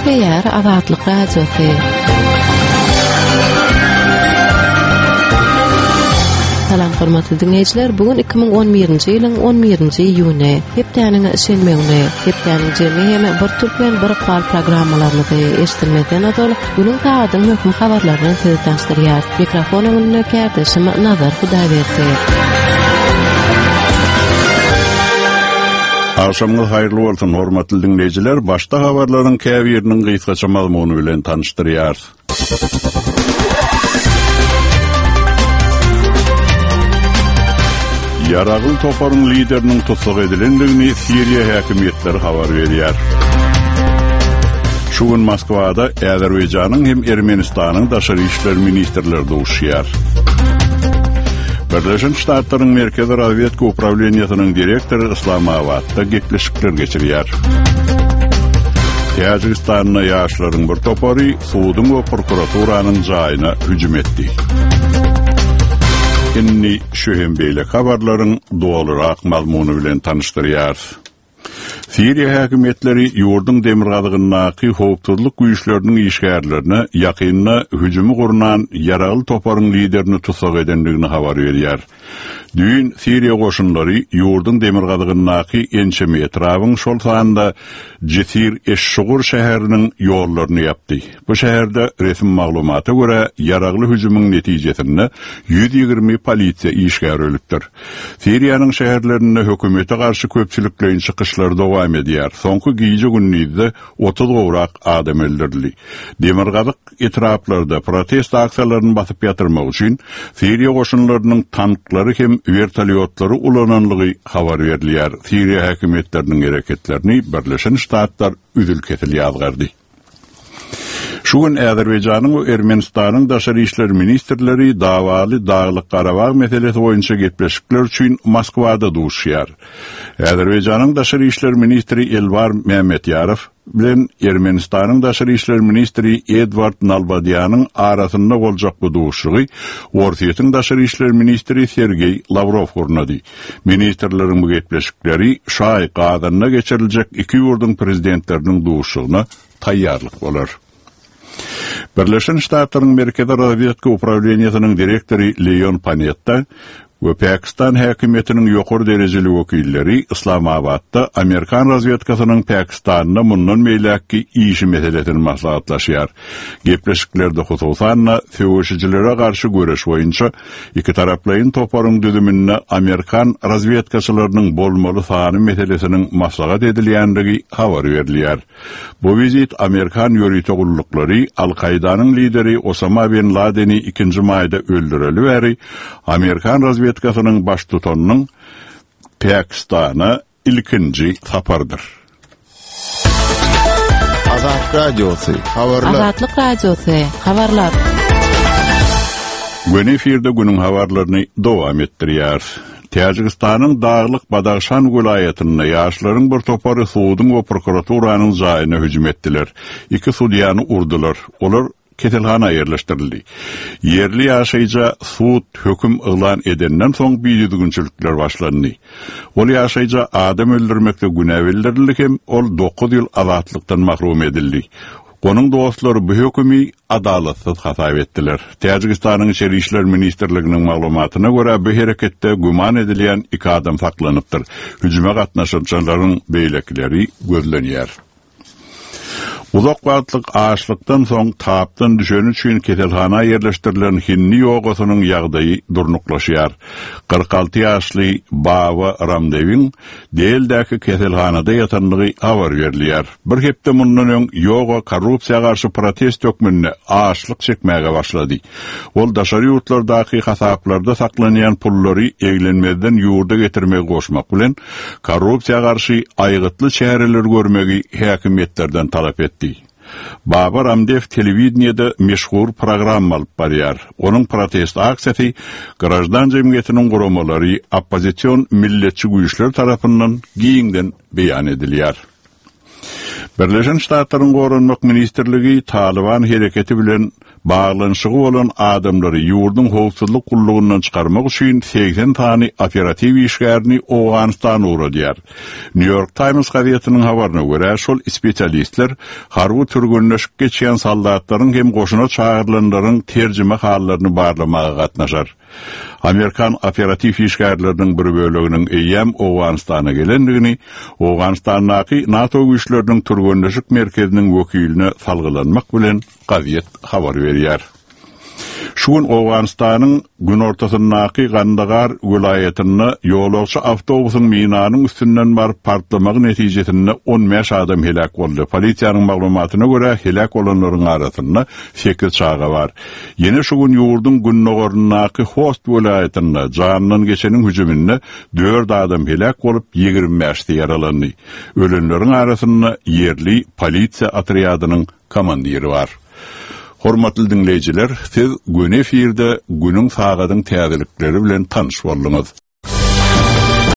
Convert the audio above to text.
Ýer Azatlyk Radiosu. Salam hormatly dinleyijiler, bugün 2011-nji ýylyň 11-nji iýuny. Hepdäniň şenbegini, hepdäniň jemy hem bir türkmen bir kal programmalaryny eşitmeden öňe bugün taýdan möhüm habarlaryny size taşdyrýar. Mikrofonyň nökärdeşim Nazar Hudaýberdi. Akşamňyz haýyrly bolsun hormatly dinleyijiler. Başda habarlaryň käbiriniň gysgaça mazmuny bilen tanışdyrýar. Yaragıl toparyň lideriniň tutsak edilendigini Siriýa häkimetleri habar berýär. Şu gün Moskwada Azerbaýjanyň hem Ermenistanyň daşary işler ministrleri duşýar. Birleşen Ştatlaryň Merkezi Razvedka Upravleniýasynyň direktory Islamabadda gepleşikler geçirýär. Täjikistanyň ýaşlaryň bir topary suwdyň we prokuraturanyň jaýyna hüjüm etdi. Inni şöhem beýle habarlaryň dolarak mazmuny bilen tanışdyrýar. Siriýa häkimetleri ýurduň demirgadygyny howpsuzlyk güýçleriniň işgärlerini ýakynyna hüjümi gurunan yaraly toparyň liderini tutsak edendigini habar berýär. Düýün Siriýa goşunlary ýurduň demirgadygyny ençemi etrawyň şol sanda Jesir eş-Şugur şäheriniň ýollaryny ýapdy. Bu şäherde resmi maglumata görä yaragly hüjümüň netijesinde 120 polisiýa işgär ölüpdir. Siriýanyň şäherlerinde hökümete garşy köpçüliklerin çykyşlary dowam edýär. Soňky giýje gününde 30 gowrak adam öldürildi. Demirgadyk etraplarda protest aksiýalaryny basyp ýatyrmak üçin Siriýa goşunlarynyň tanklary hem vertolyotlary ulananlygy habar berilýär. Siriýa häkimetleriniň hereketlerini Birleşen Ştatlar üzülketil ýazgardy. Şu gün Azerbaýjanyň we Ermenistanyň daşary işler ministrleri dawaly Daglyk Garabag meselesi boýunça gepleşikler üçin Moskwada duşýar. Azerbaýjanyň daşary işler ministri Elvar Mehmetýarow bilen Ermenistanyň daşary işler ministri Edward Nalbadiyanyň arasynda boljak bu duşugy Orsiýetiň daşary işler ministri Sergey Lavrov gurnady. Ministrleriň bu gepleşikleri şaý gadyna geçiriljek iki ýurduň prezidentleriniň duşugyna taýýarlyk bolar. Birleşen Ştatlaryň Merkezi Razvedka Upravleniýasynyň direktory Leon Panetta we Pakistan häkimetiniň ýokary derejeli wekilleri Islamabadda Amerikan razvedkasynyň Pakistanyna mundan meýläki işi meselesini maslahatlaşýar. Gepleşiklerde hususan söwüşijilere garşy göreş boýunça iki taraplaryň toparyň düzümine Amerikan razvedkaçylarynyň bolmaly sany meselesiniň maslahat edilýändigi habar berilýär. Bu vizit Amerikan ýönetigçiligi Al-Qaidanyň lideri Osama bin Laden'i 2 maýda öldüreli bäri Amerikan razvedkasynyň baş tutanynyň Pakistana ilkinji sapardyr. Azatlyk Radiosu habarlar. Azatlyk Radiosu habarlar. Güni efirde günün habarlaryny dowam etdirýär. Täjikistanyň Daglyk Badaxşan welaýatyna ýaşlaryň bir topary suwdyň we prokuraturanyň jaýyna hüjüm etdiler. Iki sudiýany urdular. Olar ketelhana yerleştirildi. Yerli ýaşaýja suud höküm ýylan edenden soň biýdügünçilikler başlandy. Ol ýaşaýja adam öldürmekde günä bildirildi hem ol 9 ýyl azatlykdan mahrum edildi. Onun dostları bu hökümi adalatsız hasap ettiler. Täjikistanyň içeri işler ministrliginiň maglumatyna görä bu hereketde güman edilýän 2 adam saklanypdyr. Hüjüme gatnaşanlaryň beýlekleri gözlenýär. Uzak wagtlyk açlykdan soň tapdan düşen üçin ketelhana yerleşdirilen hinni ýogasynyň ýagdaýy durnuklaşýar. 46 ýaşly Baba Ramdewiň deldäki ketelhanada ýatanlygy habar berilýär. Bir hepde mundan öň ýoga korrupsiýa garşy protest hökmünde açlyk çekmäge başlady. Ol daşary ýurtlardaky hasaplarda saklanýan pullary eglenmeden ýurda getirmegi goşmak bilen korrupsiýa garşy aýgytly çäreler görmegi häkimetlerden talap etdi. Baba Ramdev televizionyada meşhur program alyp barýar. Onuň protest aksiýasy grajdan jemgyýetiniň guramalary oppozisiýon milletçi güýçler tarapyndan giňden beýan edilýär. Birleşen Ştatlaryň Gorunmak Ministrligi Taliban hereketi bilen bağlanışığı olan adamları yurdun howpsuzlyk gullugundan çıkarmak üçün 80 tane operativ işgärini Awganistan uğradýar. New York Times gazetynyň habaryna görä, şol spesialistler harby türgünleşip geçýän soldatlaryň hem goşuna çağırılanlaryň terjime hallaryny barlamaga gatnaşar. Amerikan operativ işgärleriniň bir bölегiniň eýem Awganistana gelendigini, Awganistanyň NATO güýçleriniň türgünleşik merkeziniň wekiline salgylanmak bilen gazyet habar berýär. Şuň Awganistanyň gün ortasyndaky Gandagar welaýatyny ýolagçy awtobusyň minanyň üstünden baryp partlamagy netijesinde 15 adam helak boldy. Polisiýanyň maglumatyna görä helak bolanlaryň arasynda 8 çaga bar. Ýene şu gün ýurdun günnogorundaky Host welaýatynda janynyň geçeniň hüjüminde 4 adam helak bolup 25 ýaralandy. Ölenleriň arasynda yerli polisiýa otryadynyň komandiri bar. Hormatly dinleyijiler, siz gün efirde günüň sagadyň täzelikleri bilen tanyş boldunuz.